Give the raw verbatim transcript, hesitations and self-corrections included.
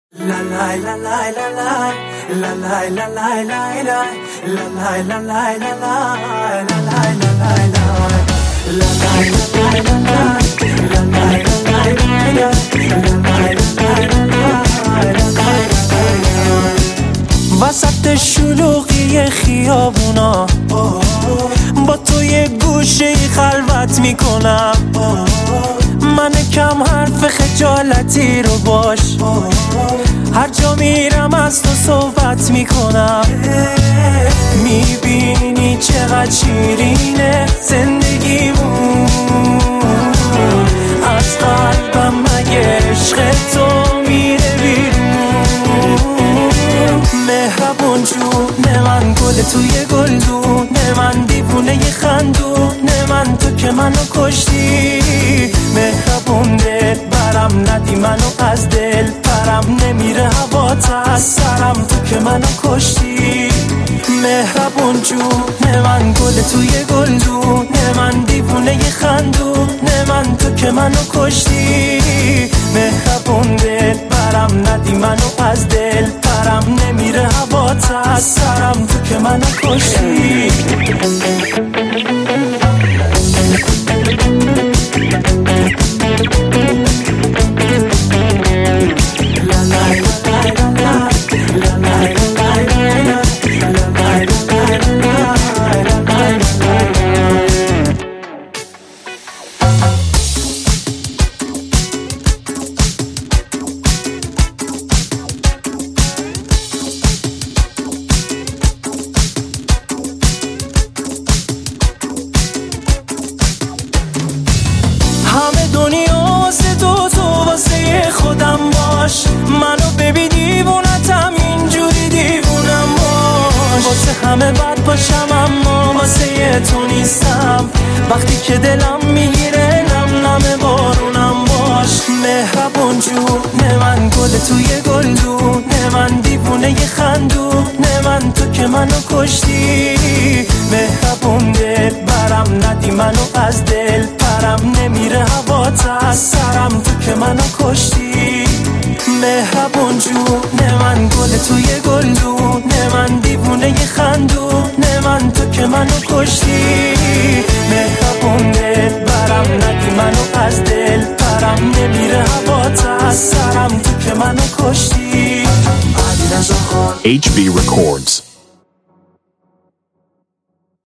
La la la la la la la la la la la la la la la la la la وسط شلوغی خیابونا با تو یه گوشه خلوت میکنم من کم حرف خجالتی رو باش هر جا میرم از تو صحبت میکنم میبینی چقدر شیرینه زندگیمون از قلبم مگه عشق تو میره بیرون مهربون جون من گل توی گلدون من دیوونه ی خندون من تو که منو کشتی مهربون دل برم ندی منو از دل پرم نمیره هوات از سرم تو که منو کشتی مهربون جون من گل توی گلدون من دیوونه ی خندون من تو که منو کشتی مهربون دل برم ندی منو از دل پرم نمیره هوات از سرم تو که منو کشتی خودم باش منو ببین دیوونتم اینجوری دیوونم باش واسه همه بد باشم اما واسه تو نیستم وقتی که دلم میگیره نم نم بارونم باش مهربون جون من گل توی گلدون من دیوونه ی خندون من تو که منو کشتی مهربون دل برم ندی منو از دل پرم نمیره هوات از سرم تو که منو کشتی مهربون جون من گل توی گلدون من دیوونه ی خندون من تو که منو کشتی مهربون دل برم ندی منو از دل پرم نمیره هوات از سرم تو که منو کشتی H B Records.